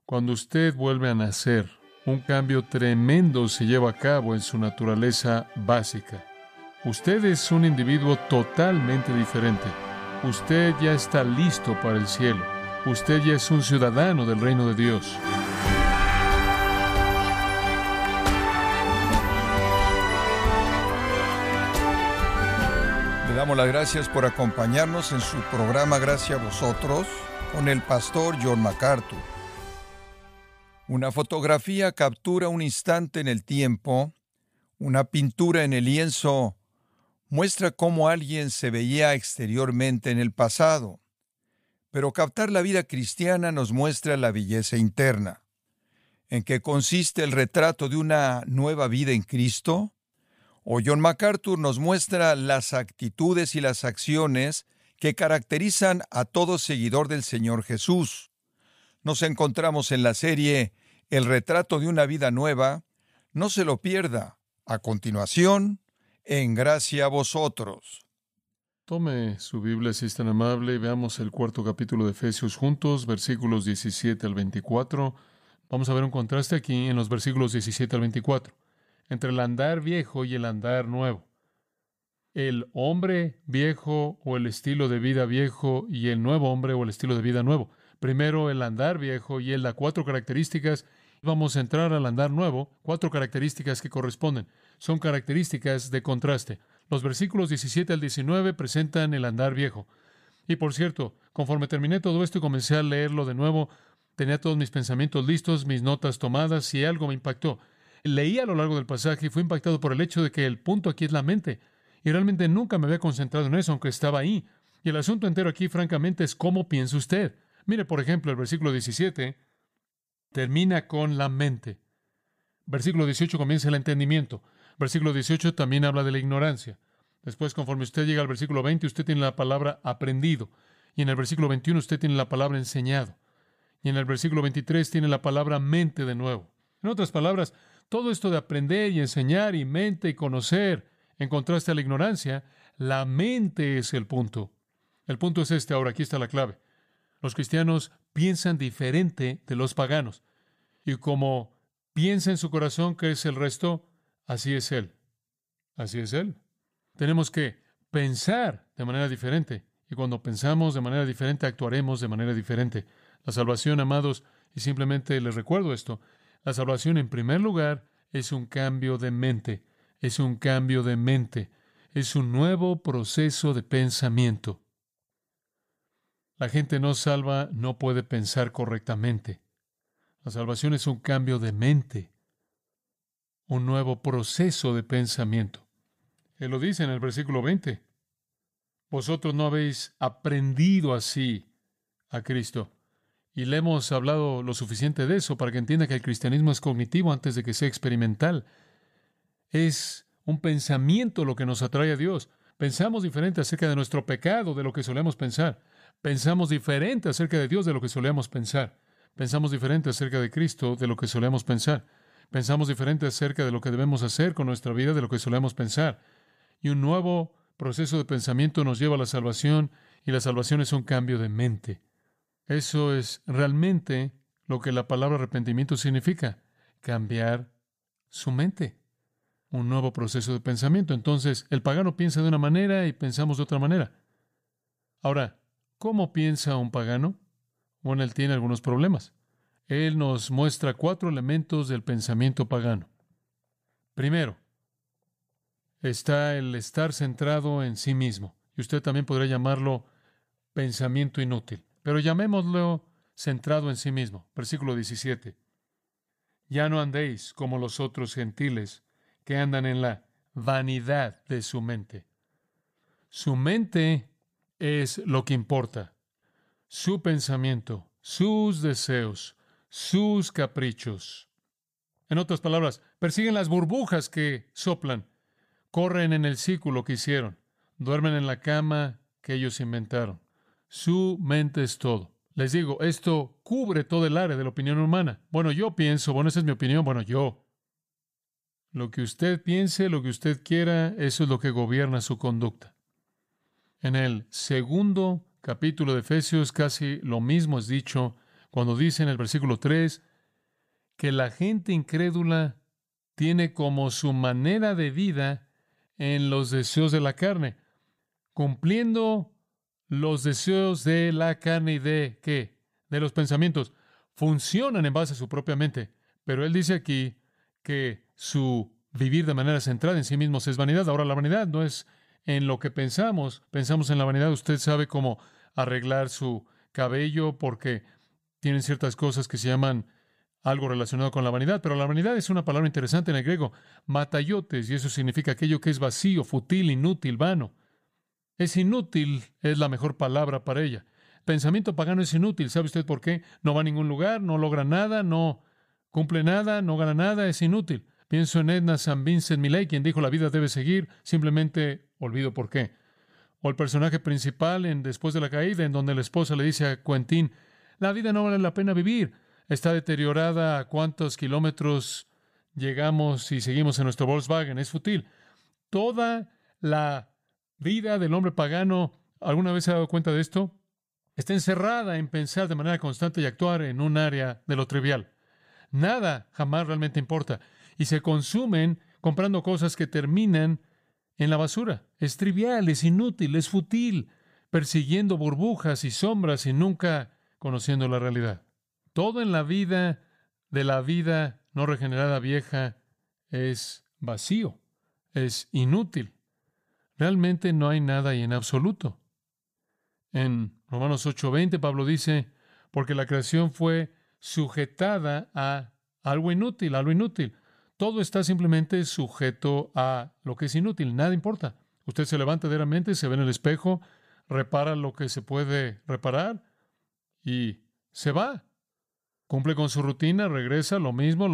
Cuando usted vuelve a nacer, un cambio tremendo se lleva a cabo en su naturaleza básica. Usted es un individuo totalmente diferente. Usted ya está listo para el cielo. Usted ya es un ciudadano del reino de Dios. Le damos las gracias por acompañarnos en su programa Gracias a Vosotros con el pastor John MacArthur. Una fotografía captura un instante en el tiempo. Una pintura en el lienzo muestra cómo alguien se veía exteriormente en el pasado. Pero captar la vida cristiana nos muestra la belleza interna. ¿En qué consiste el retrato de una nueva vida en Cristo? O John MacArthur nos muestra las actitudes y las acciones que caracterizan a todo seguidor del Señor Jesús. Nos encontramos en la serie El retrato de una vida nueva. No se lo pierda. A continuación, en Gracia a Vosotros. Tome su Biblia si es tan amable y veamos el cuarto capítulo de Efesios juntos, versículos 17 al 24. Vamos a ver un contraste aquí en los versículos 17 al 24, entre el andar viejo y el andar nuevo. El hombre viejo o el estilo de vida viejo y el nuevo hombre o el estilo de vida nuevo. Primero el andar viejo y él da 4 características. Vamos a entrar al andar nuevo, 4 características que corresponden. Son características de contraste. Los versículos 17 al 19 presentan el andar viejo. Y por cierto, conforme terminé todo esto y comencé a leerlo de nuevo, tenía todos mis pensamientos listos, mis notas tomadas y algo me impactó. Leí a lo largo del pasaje y fui impactado por el hecho de que el punto aquí es la mente. Y realmente nunca me había concentrado en eso, aunque estaba ahí. Y el asunto entero aquí, francamente, es cómo piensa usted. Mire, por ejemplo, el versículo 17 termina con la mente. Versículo 18 comienza el entendimiento. Versículo 18 también habla de la ignorancia. Después, conforme usted llega al versículo 20, usted tiene la palabra aprendido. Y en el versículo 21 usted tiene la palabra enseñado. Y en el versículo 23 tiene la palabra mente de nuevo. En otras palabras, todo esto de aprender y enseñar y mente y conocer, en contraste a la ignorancia, la mente es el punto. El punto es este. Ahora, aquí está la clave. Los cristianos piensan diferente de los paganos. Y como piensa en su corazón que es el resto, así es Él. Así es Él. Tenemos que pensar de manera diferente. Y cuando pensamos de manera diferente, actuaremos de manera diferente. La salvación, amados, y simplemente les recuerdo esto, la salvación en primer lugar es un cambio de mente. Es un cambio de mente. Es un nuevo proceso de pensamiento. La gente no salva no puede pensar correctamente. La salvación es un cambio de mente, un nuevo proceso de pensamiento. Él lo dice en el versículo 20. Vosotros no habéis aprendido así a Cristo. Y le hemos hablado lo suficiente de eso para que entienda que el cristianismo es cognitivo antes de que sea experimental. Es un pensamiento lo que nos atrae a Dios. Pensamos diferente acerca de nuestro pecado de lo que solemos pensar. Pensamos diferente acerca de Dios de lo que solíamos pensar. Pensamos diferente acerca de Cristo de lo que solíamos pensar. Pensamos diferente acerca de lo que debemos hacer con nuestra vida de lo que solíamos pensar. Y un nuevo proceso de pensamiento nos lleva a la salvación, y la salvación es un cambio de mente. Eso es realmente lo que la palabra arrepentimiento significa: cambiar su mente. Un nuevo proceso de pensamiento. Entonces, el pagano piensa de una manera y pensamos de otra manera. Ahora, ¿cómo piensa un pagano? Bueno, él tiene algunos problemas. Él nos muestra 4 elementos del pensamiento pagano. Primero, está el estar centrado en sí mismo. Y usted también podría llamarlo pensamiento inútil. Pero llamémoslo centrado en sí mismo. Versículo 17. Ya no andéis como los otros gentiles que andan en la vanidad de su mente. Su mente es lo que importa. Su pensamiento, sus deseos, sus caprichos. En otras palabras, persiguen las burbujas que soplan, corren en el círculo que hicieron, duermen en la cama que ellos inventaron. Su mente es todo. Les digo, esto cubre todo el área de la opinión humana. Bueno, yo pienso, esa es mi opinión, yo. Lo que usted piense, lo que usted quiera, eso es lo que gobierna su conducta. En el segundo capítulo de Efesios casi lo mismo es dicho cuando dice en el versículo 3 que la gente incrédula tiene como su manera de vida en los deseos de la carne, cumpliendo los deseos de la carne y de ¿qué? De los pensamientos. Funcionan en base a su propia mente. Pero él dice aquí que su vivir de manera centrada en sí mismos es vanidad. Ahora, la vanidad no es en lo que pensamos. Pensamos en la vanidad. Usted sabe cómo arreglar su cabello porque tienen ciertas cosas que se llaman algo relacionado con la vanidad. Pero la vanidad es una palabra interesante en el griego, matayotes, y eso significa aquello que es vacío, fútil, inútil, vano. Es inútil, es la mejor palabra para ella. Pensamiento pagano es inútil. ¿Sabe usted por qué? No va a ningún lugar, no logra nada, no cumple nada, no gana nada, es inútil. Pienso en Edna St. Vincent Millay, quien dijo la vida debe seguir, simplemente olvido por qué. O el personaje principal en Después de la caída, en donde la esposa le dice a Quentin, la vida no vale la pena vivir, está deteriorada, ¿a cuántos kilómetros llegamos si seguimos en nuestro Volkswagen? Es fútil. Toda la vida del hombre pagano, ¿alguna vez se ha dado cuenta de esto? Está encerrada en pensar de manera constante y actuar en un área de lo trivial. Nada jamás realmente importa. Y se consumen comprando cosas que terminan en la basura. Es trivial, es inútil, es fútil, persiguiendo burbujas y sombras y nunca conociendo la realidad. Todo en la vida de la vida no regenerada vieja es vacío, es inútil. Realmente no hay nada ahí en absoluto. En Romanos 8:20 Pablo dice, porque la creación fue sujetada a algo inútil, a lo inútil. Todo está simplemente sujeto a lo que es inútil, nada importa. Usted se levanta diariamente, se ve en el espejo, repara lo que se puede reparar y se va. Cumple con su rutina, regresa, lo mismo,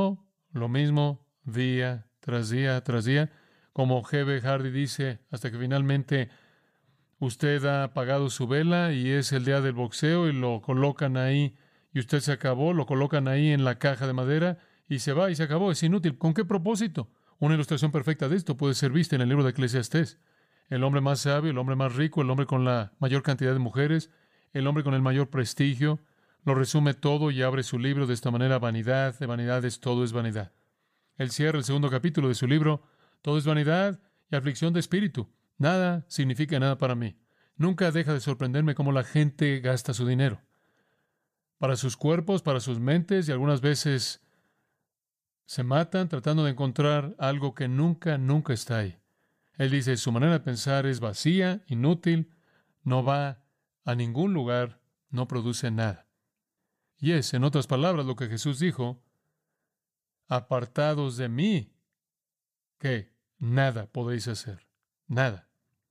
día tras día tras día. Como G.B. Hardy dice, hasta que finalmente usted ha apagado su vela y es el día del boxeo y lo colocan ahí y usted se acabó, lo colocan ahí en la caja de madera y se va y se acabó. Es inútil. ¿Con qué propósito? Una ilustración perfecta de esto puede ser vista en el libro de Eclesiastés. El hombre más sabio, el hombre más rico, el hombre con la mayor cantidad de mujeres, el hombre con el mayor prestigio, lo resume todo y abre su libro de esta manera: vanidad de vanidades, todo es vanidad. Él cierra el segundo capítulo de su libro: todo es vanidad y aflicción de espíritu. Nada significa nada para mí. Nunca deja de sorprenderme cómo la gente gasta su dinero. Para sus cuerpos, para sus mentes, y algunas veces se matan tratando de encontrar algo que nunca está ahí. Él dice, su manera de pensar es vacía, inútil, no va a ningún lugar, no produce nada. Y es, en otras palabras, lo que Jesús dijo: apartados de mí, que nada podéis hacer. Nada.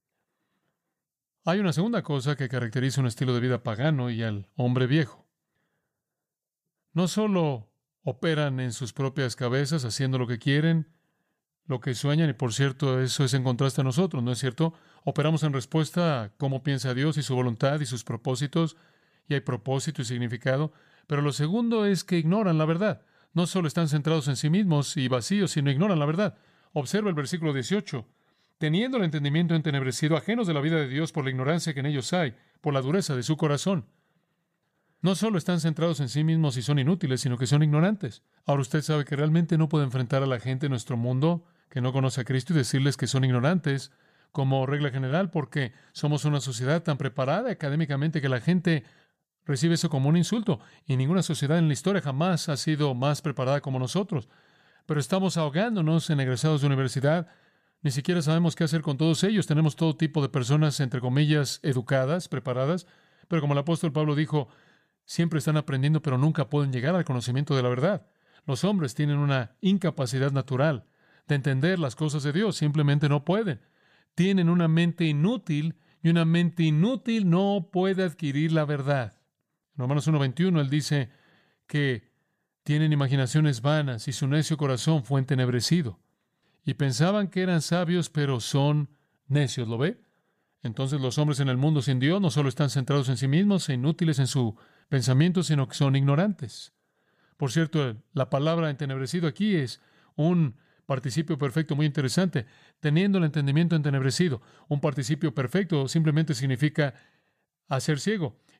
Hay una segunda cosa que caracteriza un estilo de vida pagano y al hombre viejo. No solo operan en sus propias cabezas, haciendo lo que quieren, lo que sueñan, y por cierto, eso es en contraste a nosotros, ¿no es cierto? Operamos en respuesta a cómo piensa Dios y su voluntad y sus propósitos, y hay propósito y significado, pero lo segundo es que ignoran la verdad. No solo están centrados en sí mismos y vacíos, sino ignoran la verdad. Observa el versículo 18. Teniendo el entendimiento entenebrecido, ajenos de la vida de Dios por la ignorancia que en ellos hay, por la dureza de su corazón. No solo están centrados en sí mismos y son inútiles, sino que son ignorantes. Ahora usted sabe que realmente no puede enfrentar a la gente en nuestro mundo que no conoce a Cristo y decirles que son ignorantes como regla general, porque somos una sociedad tan preparada académicamente que la gente recibe eso como un insulto, y ninguna sociedad en la historia jamás ha sido más preparada como nosotros. Pero estamos ahogándonos en egresados de universidad. Ni siquiera sabemos qué hacer con todos ellos. Tenemos todo tipo de personas, entre comillas, educadas, preparadas, pero como el apóstol Pablo dijo, siempre están aprendiendo, pero nunca pueden llegar al conocimiento de la verdad. Los hombres tienen una incapacidad natural de entender las cosas de Dios. Simplemente no pueden. Tienen una mente inútil, y una mente inútil no puede adquirir la verdad. En Romanos 1:21 él dice que tienen imaginaciones vanas y su necio corazón fue entenebrecido. Y pensaban que eran sabios, pero son necios. ¿Lo ve? Entonces los hombres en el mundo sin Dios no solo están centrados en sí mismos e inútiles en su pensamiento, sino que son ignorantes. Por cierto, la palabra entenebrecido aquí es un participio perfecto muy interesante. Teniendo el entendimiento entenebrecido. Un participio perfecto simplemente significa hacer ciego.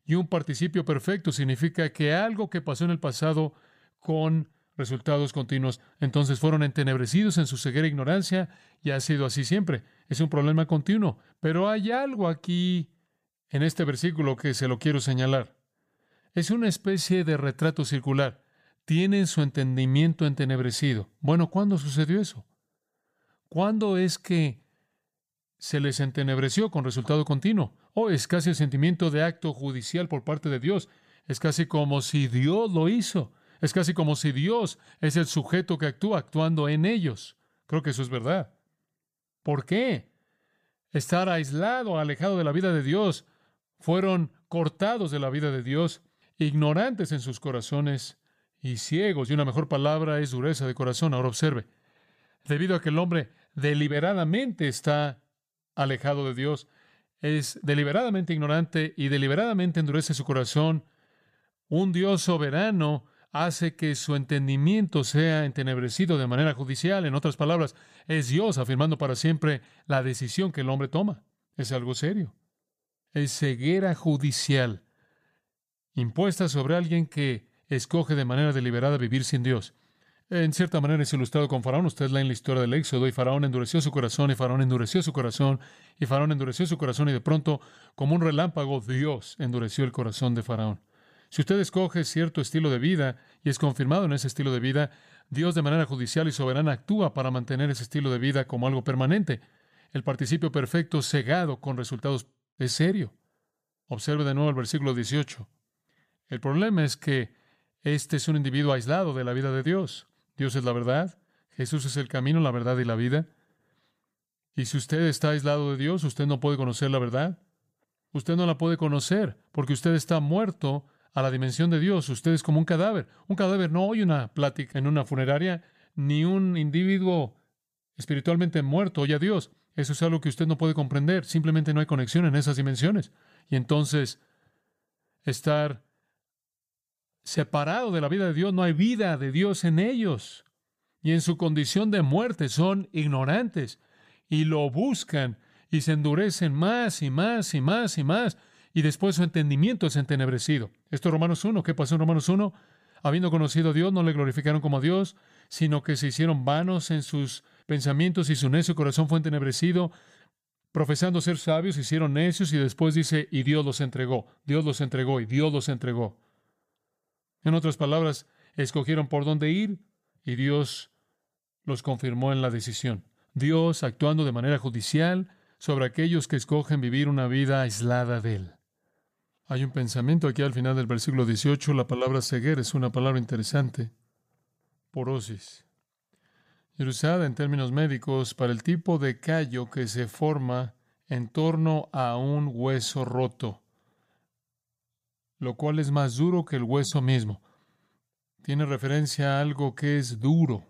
Y un participio perfecto significa que algo que pasó en el pasado con resultados continuos, entonces fueron entenebrecidos en su ceguera e ignorancia, y ha sido así siempre. Es un problema continuo. Pero hay algo aquí en este versículo que se lo quiero señalar. Es una especie de retrato circular. Tienen su entendimiento entenebrecido. Bueno, ¿cuándo sucedió eso? ¿Cuándo es que se les entenebreció con resultado continuo? Es casi el sentimiento de acto judicial por parte de Dios. Es casi como si Dios lo hizo. Es casi como si Dios es el sujeto que actúa actuando en ellos. Creo que eso es verdad. ¿Por qué? Estar aislado, alejado de la vida de Dios. Fueron cortados de la vida de Dios, ignorantes en sus corazones y ciegos. Y una mejor palabra es dureza de corazón. Ahora observe. Debido a que el hombre deliberadamente está alejado de Dios, es deliberadamente ignorante y deliberadamente endurece su corazón, un Dios soberano hace que su entendimiento sea entenebrecido de manera judicial. En otras palabras, es Dios afirmando para siempre la decisión que el hombre toma. Es algo serio. Es ceguera judicial impuesta sobre alguien que escoge de manera deliberada vivir sin Dios. En cierta manera es ilustrado con Faraón. Usted lee en la historia del Éxodo, y Faraón endureció su corazón, y Faraón endureció su corazón, y Faraón endureció su corazón, y de pronto, como un relámpago, Dios endureció el corazón de Faraón. Si usted escoge cierto estilo de vida y es confirmado en ese estilo de vida, Dios de manera judicial y soberana actúa para mantener ese estilo de vida como algo permanente. El participio perfecto cegado con resultados es serio. Observe de nuevo el versículo 18. El problema es que este es un individuo aislado de la vida de Dios. Dios es la verdad, Jesús es el camino, la verdad y la vida. Y si usted está aislado de Dios, usted no puede conocer la verdad. Usted no la puede conocer porque usted está muerto a la dimensión de Dios. Usted es como un cadáver. Un cadáver no oye una plática en una funeraria, ni un individuo espiritualmente muerto oye a Dios. Eso es algo que usted no puede comprender. Simplemente no hay conexión en esas dimensiones. Y entonces, estar separado de la vida de Dios, no hay vida de Dios en ellos. Y en su condición de muerte son ignorantes y lo buscan y se endurecen más y más y más y más. Y después su entendimiento es entenebrecido. Esto es Romanos 1. ¿Qué pasó en Romanos 1? Habiendo conocido a Dios, no le glorificaron como a Dios, sino que se hicieron vanos en sus pensamientos y su necio corazón fue entenebrecido. Profesando ser sabios, se hicieron necios, y después dice, y Dios los entregó. Dios los entregó y Dios los entregó. En otras palabras, escogieron por dónde ir y Dios los confirmó en la decisión. Dios actuando de manera judicial sobre aquellos que escogen vivir una vida aislada de Él. Hay un pensamiento aquí al final del versículo 18. La palabra ceguera es una palabra interesante. Porosis. Y usada en términos médicos para el tipo de callo que se forma en torno a un hueso roto, lo cual es más duro que el hueso mismo. Tiene referencia a algo que es duro,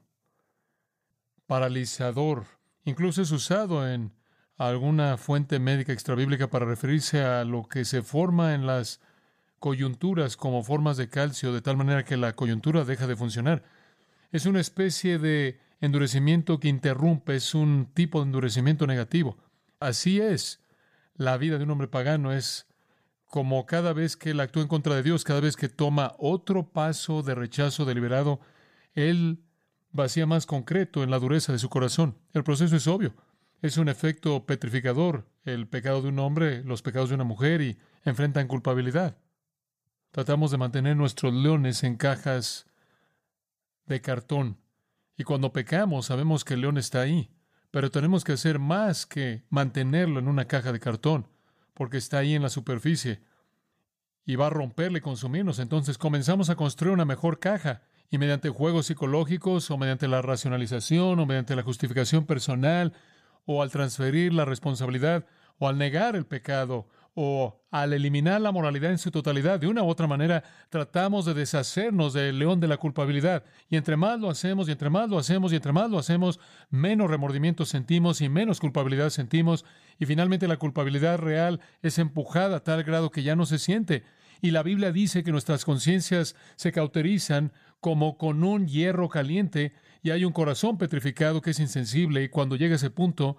paralizador. Incluso es usado en alguna fuente médica extrabíblica para referirse a lo que se forma en las coyunturas como formas de calcio, de tal manera que la coyuntura deja de funcionar. Es una especie de endurecimiento que interrumpe, es un tipo de endurecimiento negativo. Así es la vida de un hombre pagano. Es como cada vez que él actúa en contra de Dios, cada vez que toma otro paso de rechazo deliberado, él vacía más concreto en la dureza de su corazón. El proceso es obvio. Es un efecto petrificador. El pecado de un hombre, los pecados de una mujer, y enfrentan culpabilidad. Tratamos de mantener nuestros leones en cajas de cartón. Y cuando pecamos, sabemos que el león está ahí. Pero tenemos que hacer más que mantenerlo en una caja de cartón, porque está ahí en la superficie y va a romperle y consumirnos. Entonces comenzamos a construir una mejor caja, y mediante juegos psicológicos, o mediante la racionalización, o mediante la justificación personal, o al transferir la responsabilidad, o al negar el pecado, o al eliminar la moralidad en su totalidad, de una u otra manera tratamos de deshacernos del león de la culpabilidad. Y entre más lo hacemos, y entre más lo hacemos, y entre más lo hacemos, menos remordimiento sentimos y menos culpabilidad sentimos. Y finalmente la culpabilidad real es empujada a tal grado que ya no se siente. Y la Biblia dice que nuestras conciencias se cauterizan como con un hierro caliente, y hay un corazón petrificado que es insensible, y cuando llega a ese punto,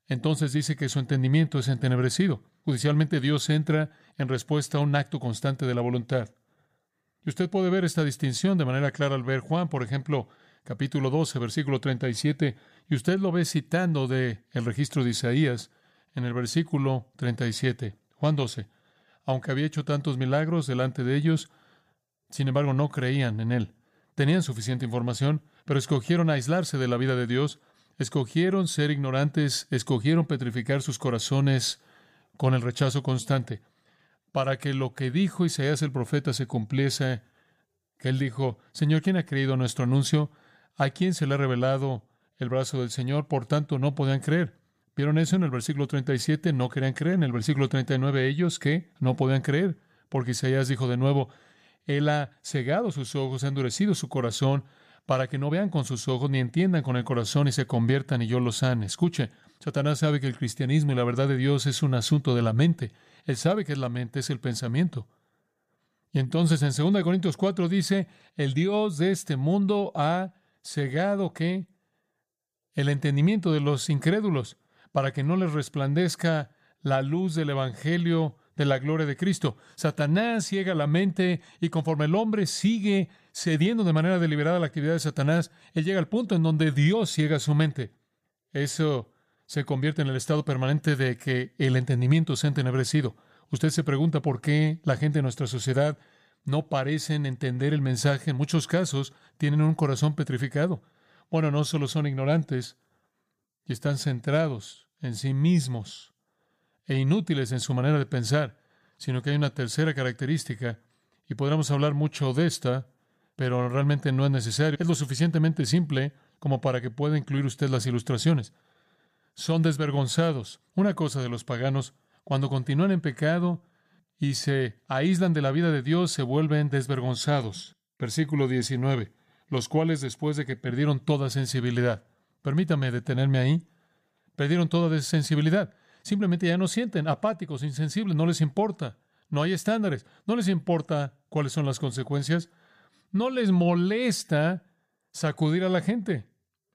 entonces dice que su entendimiento es entenebrecido. Judicialmente Dios entra en respuesta a un acto constante de la voluntad. Y usted puede ver esta distinción de manera clara al ver Juan, por ejemplo, capítulo 12, versículo 37, y usted lo ve citando de el registro de Isaías en el versículo 37. Juan 12. Aunque había hecho tantos milagros delante de ellos, sin embargo no creían en él. Tenían suficiente información, pero escogieron aislarse de la vida de Dios, escogieron ser ignorantes, escogieron petrificar sus corazones con el rechazo constante, para que lo que dijo Isaías el profeta se cumpliese, que él dijo: Señor, ¿quién ha creído nuestro anuncio? ¿A quién se le ha revelado el brazo del Señor? Por tanto, no podían creer. ¿Vieron eso en el versículo 37? No querían creer. En el versículo 39, ellos que no podían creer, porque Isaías dijo de nuevo: Él ha cegado sus ojos, ha endurecido su corazón, para que no vean con sus ojos, ni entiendan con el corazón, y se conviertan, y yo los sane. Escuche, Satanás sabe que el cristianismo y la verdad de Dios es un asunto de la mente. Él sabe que es la mente, es el pensamiento. Y entonces en 2 Corintios 4 dice: el Dios de este mundo ha cegado, ¿qué? El entendimiento de los incrédulos, para que no les resplandezca la luz del Evangelio de la gloria de Cristo. Satanás ciega la mente, y conforme el hombre sigue cediendo de manera deliberada a la actividad de Satanás, él llega al punto en donde Dios ciega su mente. Eso se convierte en el estado permanente de que el entendimiento se ha entenebrecido. Usted se pregunta por qué la gente de nuestra sociedad no parecen entender el mensaje. En muchos casos tienen un corazón petrificado. Bueno, no solo son ignorantes y están centrados en sí mismos e inútiles en su manera de pensar, sino que hay una tercera característica, y podríamos hablar mucho de esta, pero realmente no es necesario. Es lo suficientemente simple como para que pueda incluir usted las ilustraciones. Son desvergonzados. Una cosa de los paganos: cuando continúan en pecado y se aíslan de la vida de Dios, se vuelven desvergonzados. Versículo 19. Los cuales, después de que perdieron toda sensibilidad. Permítame detenerme ahí. Perdieron toda sensibilidad. Simplemente ya no sienten, apáticos, insensibles, no les importa. No hay estándares. No les importa cuáles son las consecuencias. No les molesta sacudir a la gente.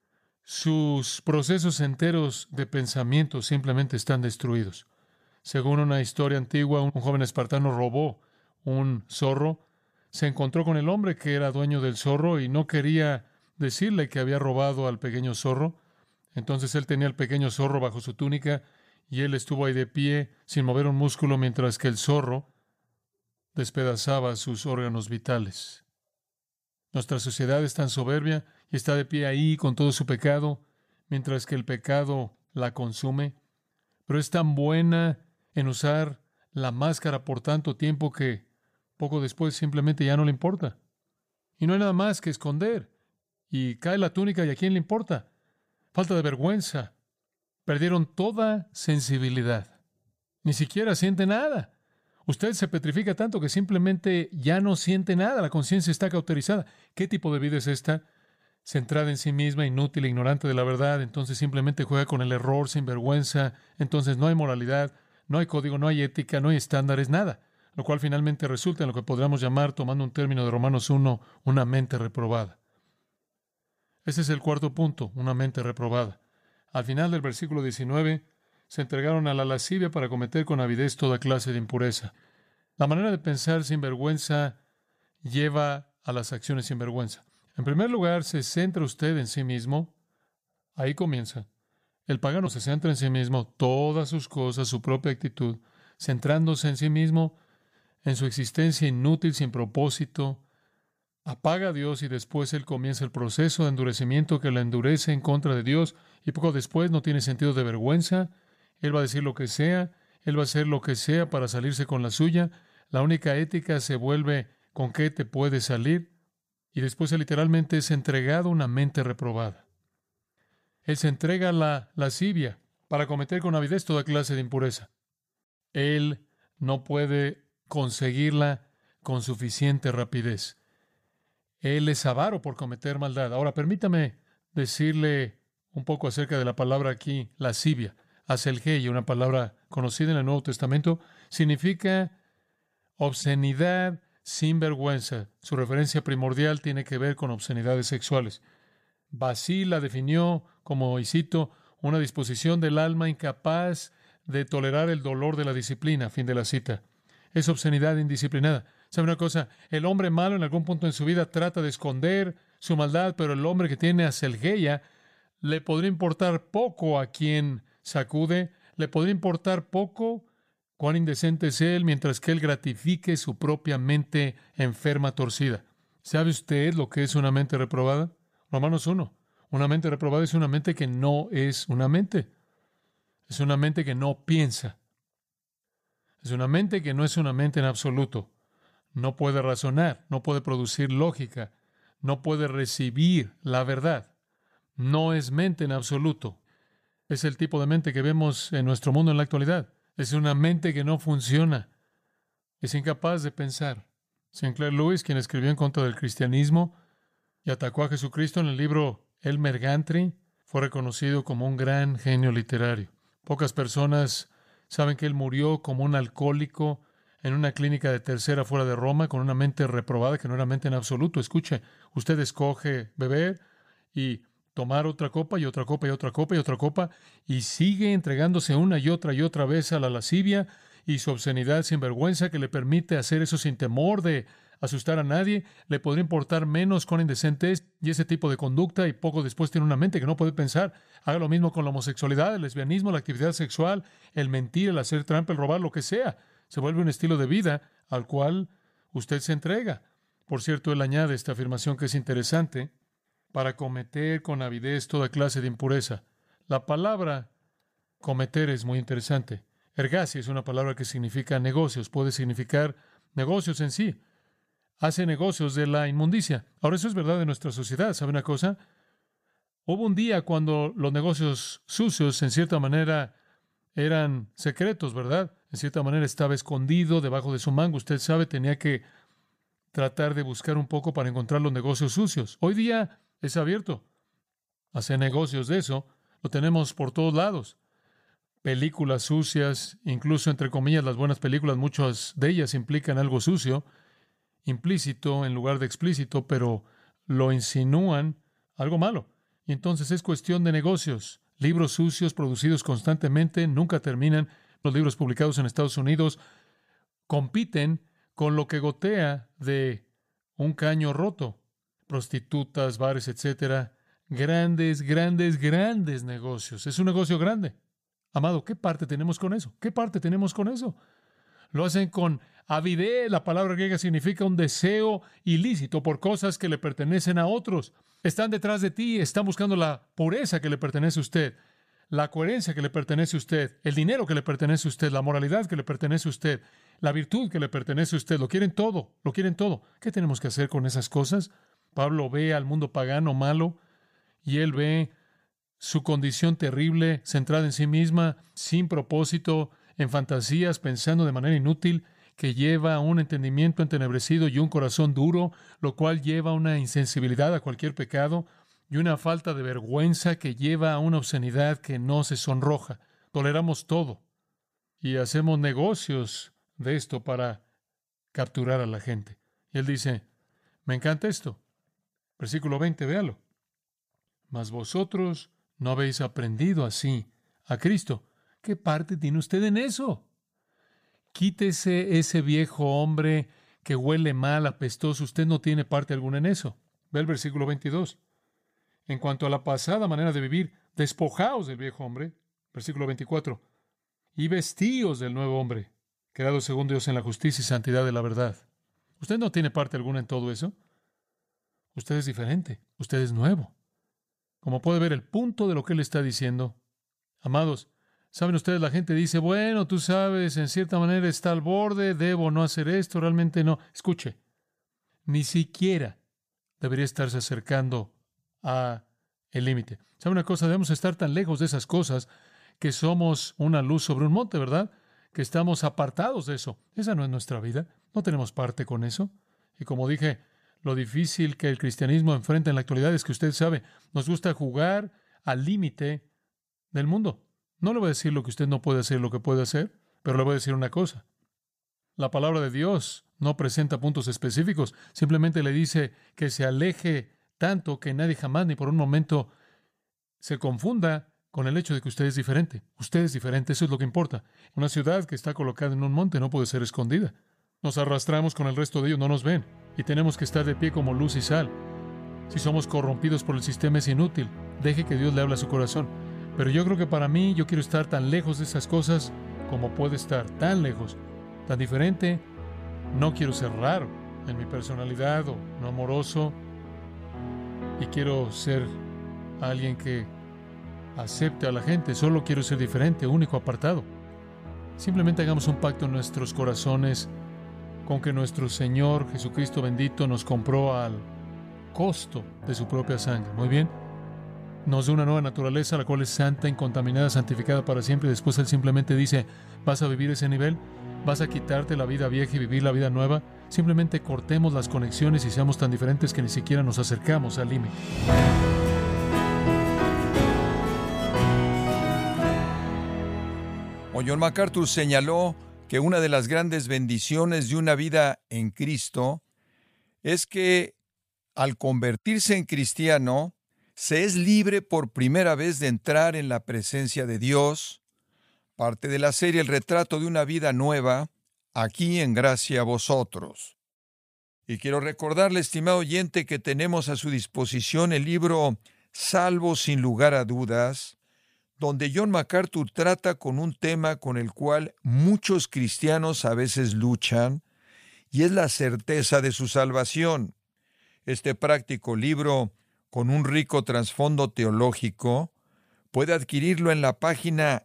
Sus procesos enteros de pensamiento simplemente están destruidos. Según una historia antigua, un joven espartano robó un zorro. Se encontró con el hombre que era dueño del zorro y no quería decirle que había robado al pequeño zorro. Entonces él tenía el pequeño zorro bajo su túnica y él estuvo ahí de pie sin mover un músculo mientras que el zorro despedazaba sus órganos vitales. Nuestra sociedad es tan soberbia y está de pie ahí con todo su pecado, mientras que el pecado la consume. Pero es tan buena en usar la máscara por tanto tiempo que poco después simplemente ya no le importa. Y no hay nada más que esconder. Y cae la túnica, ¿y a quién le importa? Falta de vergüenza. Perdieron toda sensibilidad. Ni siquiera siente nada. Usted se petrifica tanto que simplemente ya no siente nada. La conciencia está cauterizada. ¿Qué tipo de vida es esta? Centrada en sí misma, inútil, ignorante de la verdad. Entonces simplemente juega con el error sin vergüenza. Entonces no hay moralidad, no hay código, no hay ética, no hay estándares, nada. Lo cual finalmente resulta en lo que podríamos llamar, tomando un término de Romanos 1, una mente reprobada. Ese es el cuarto punto, una mente reprobada. Al final del versículo 19, se entregaron a la lascivia para cometer con avidez toda clase de impureza. La manera de pensar sin vergüenza lleva a las acciones sin vergüenza. En primer lugar, se centra usted en sí mismo. Ahí comienza. El pagano se centra en sí mismo, todas sus cosas, su propia actitud, centrándose en sí mismo, en su existencia inútil, sin propósito. Apaga a Dios y después él comienza el proceso de endurecimiento que lo endurece en contra de Dios, y poco después no tiene sentido de vergüenza. Él va a decir lo que sea, él va a hacer lo que sea para salirse con la suya. La única ética se vuelve con qué te puede salir, y después él literalmente es entregado a una mente reprobada. Él se entrega a la lascivia para cometer con avidez toda clase de impureza. Él no puede conseguirla con suficiente rapidez. Él es avaro por cometer maldad. Ahora, permítame decirle un poco acerca de la palabra aquí, lascivia. Aselgei, una palabra conocida en el Nuevo Testamento, significa obscenidad sin vergüenza. Su referencia primordial tiene que ver con obscenidades sexuales. Basí la definió como, y cito, una disposición del alma incapaz de tolerar el dolor de la disciplina. Fin de la cita. Es obscenidad indisciplinada. ¿Sabe una cosa? El hombre malo en algún punto en su vida trata de esconder su maldad, pero el hombre que tiene aselgeia le podría importar poco a quien sacude, le podría importar poco cuán indecente es él, mientras que él gratifique su propia mente enferma, torcida. ¿Sabe usted lo que es una mente reprobada? Romanos 1. Una mente reprobada es una mente que no es una mente. Es una mente que no piensa. Es una mente que no es una mente en absoluto. No puede razonar, no puede producir lógica, no puede recibir la verdad. No es mente en absoluto. Es el tipo de mente que vemos en nuestro mundo en la actualidad. Es una mente que no funciona. Es incapaz de pensar. Sinclair Lewis, quien escribió en contra del cristianismo y atacó a Jesucristo en el libro Elmer Gantry, fue reconocido como un gran genio literario. Pocas personas saben que él murió como un alcohólico en una clínica de tercera fuera de Roma con una mente reprobada que no era mente en absoluto. Escuche, usted escoge beber y tomar otra copa y otra copa y otra copa y otra copa y sigue entregándose una y otra vez a la lascivia y su obscenidad sin vergüenza que le permite hacer eso sin temor de asustar a nadie. Le podría importar menos cuán indecente es y ese tipo de conducta y poco después tiene una mente que no puede pensar. Haga lo mismo con la homosexualidad, el lesbianismo, la actividad sexual, el mentir, el hacer trampa, el robar, lo que sea. Se vuelve un estilo de vida al cual usted se entrega. Por cierto, él añade esta afirmación que es interesante: para cometer con avidez toda clase de impureza. La palabra cometer es muy interesante. Ergasi es una palabra que significa negocios, puede significar negocios en sí. Hace negocios de la inmundicia. Ahora, eso es verdad de nuestra sociedad. ¿Sabe una cosa? Hubo un día cuando los negocios sucios, en cierta manera, eran secretos, ¿verdad? En cierta manera estaba escondido debajo de su mango. Usted sabe, tenía que tratar de buscar un poco para encontrar los negocios sucios. Hoy día es abierto. Hacer negocios de eso lo tenemos por todos lados. Películas sucias, incluso entre comillas las buenas películas, muchas de ellas implican algo sucio, implícito en lugar de explícito, pero lo insinúan algo malo. Y entonces es cuestión de negocios. Libros sucios producidos constantemente nunca terminan. Los libros publicados en Estados Unidos compiten con lo que gotea de un caño roto. Prostitutas, bares, etcétera. Grandes, grandes, grandes negocios. Es un negocio grande. Amado, ¿qué parte tenemos con eso? ¿Qué parte tenemos con eso? Lo hacen con avidez. La palabra griega significa un deseo ilícito por cosas que le pertenecen a otros. Están detrás de ti, están buscando la pureza que le pertenece a usted, la coherencia que le pertenece a usted, el dinero que le pertenece a usted, la moralidad que le pertenece a usted, la virtud que le pertenece a usted. Lo quieren todo, lo quieren todo. ¿Qué tenemos que hacer con esas cosas? Pablo ve al mundo pagano malo y él ve su condición terrible, centrada en sí misma, sin propósito, en fantasías, pensando de manera inútil, que lleva a un entendimiento entenebrecido y un corazón duro, lo cual lleva a una insensibilidad a cualquier pecado y una falta de vergüenza que lleva a una obscenidad que no se sonroja. Toleramos todo y hacemos negocios de esto para capturar a la gente. Y él dice, me encanta esto. Versículo 20, véalo. Mas vosotros no habéis aprendido así a Cristo. ¿Qué parte tiene usted en eso? Quítese ese viejo hombre que huele mal, apestoso. Usted no tiene parte alguna en eso. Ve el versículo 22. En cuanto a la pasada manera de vivir, despojaos del viejo hombre. Versículo 24. Y vestíos del nuevo hombre, creado según Dios en la justicia y santidad de la verdad. Usted no tiene parte alguna en todo eso. Usted es diferente. Usted es nuevo. Como puede ver el punto de lo que él está diciendo. Amados, ¿saben ustedes? La gente dice, bueno, tú sabes, en cierta manera está al borde, debo no hacer esto, realmente no. Escuche, ni siquiera debería estarse acercando a el límite. ¿Sabe una cosa? Debemos estar tan lejos de esas cosas que somos una luz sobre un monte, ¿verdad? Que estamos apartados de eso. Esa no es nuestra vida. No tenemos parte con eso. Y como dije, lo difícil que el cristianismo enfrenta en la actualidad es que usted sabe, nos gusta jugar al límite del mundo. No le voy a decir lo que usted no puede hacer, lo que puede hacer, pero le voy a decir una cosa. La palabra de Dios no presenta puntos específicos, simplemente le dice que se aleje tanto que nadie jamás ni por un momento se confunda con el hecho de que usted es diferente. Usted es diferente, eso es lo que importa. Una ciudad que está colocada en un monte no puede ser escondida. Nos arrastramos con el resto de ellos, no nos ven. Y tenemos que estar de pie como luz y sal. Si somos corrompidos por el sistema es inútil. Deje que Dios le hable a su corazón. Pero yo creo que para mí, yo quiero estar tan lejos de esas cosas como puede estar, tan lejos, tan diferente. No quiero ser raro en mi personalidad o no amoroso. Y quiero ser alguien que acepte a la gente. Solo quiero ser diferente, único, apartado. Simplemente hagamos un pacto en nuestros corazones con que nuestro Señor Jesucristo bendito nos compró al costo de su propia sangre. Muy bien. Nos da una nueva naturaleza, la cual es santa, incontaminada, santificada para siempre. Y después Él simplemente dice, ¿vas a vivir ese nivel? ¿Vas a quitarte la vida vieja y vivir la vida nueva? Simplemente cortemos las conexiones y seamos tan diferentes que ni siquiera nos acercamos al límite. John MacArthur señaló que una de las grandes bendiciones de una vida en Cristo es que al convertirse en cristiano, se es libre por primera vez de entrar en la presencia de Dios, parte de la serie El retrato de una vida nueva, aquí en Gracia a Vosotros. Y quiero recordarle, estimado oyente, que tenemos a su disposición el libro Salvo sin lugar a dudas, donde John MacArthur trata con un tema con el cual muchos cristianos a veces luchan, y es la certeza de su salvación. Este práctico libro, con un rico trasfondo teológico, puede adquirirlo en la página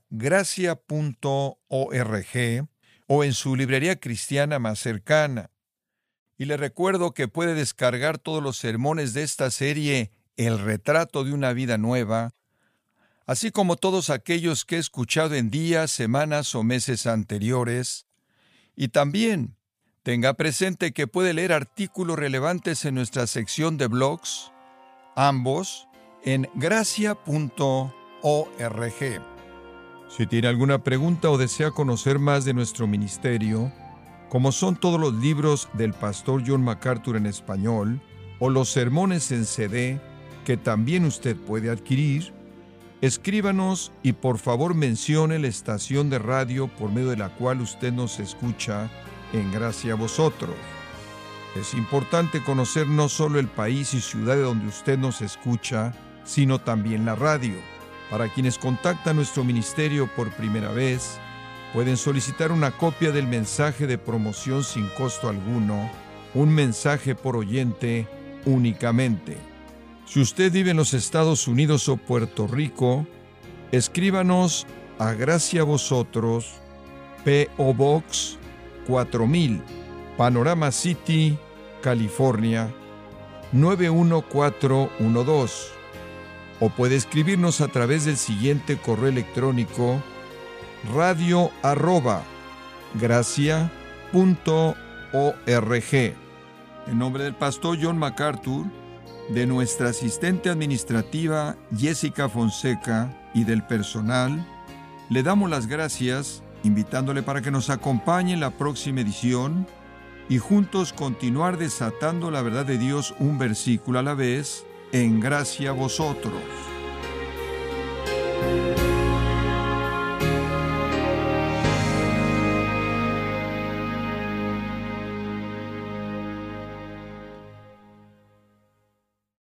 gracia.org o en su librería cristiana más cercana. Y le recuerdo que puede descargar todos los sermones de esta serie El retrato de una vida nueva, así como todos aquellos que he escuchado en días, semanas o meses anteriores. Y también tenga presente que puede leer artículos relevantes en nuestra sección de blogs, ambos en gracia.org. Si tiene alguna pregunta o desea conocer más de nuestro ministerio, como son todos los libros del pastor John MacArthur en español o los sermones en CD que también usted puede adquirir, escríbanos y por favor mencione la estación de radio por medio de la cual usted nos escucha en Gracia a Vosotros. Es importante conocer no solo el país y ciudad de donde usted nos escucha, sino también la radio. Para quienes contactan nuestro ministerio por primera vez, pueden solicitar una copia del mensaje de promoción sin costo alguno, un mensaje por oyente únicamente. Si usted vive en los Estados Unidos o Puerto Rico, escríbanos a Gracia a Vosotros, P.O. Box 4000, Panorama City, California, 91412. O puede escribirnos a través del siguiente correo electrónico: radio@gracia.org. En nombre del pastor John MacArthur, de nuestra asistente administrativa Jessica Fonseca y del personal, le damos las gracias, invitándole para que nos acompañe en la próxima edición y juntos continuar desatando la verdad de Dios un versículo a la vez en Gracia a Vosotros.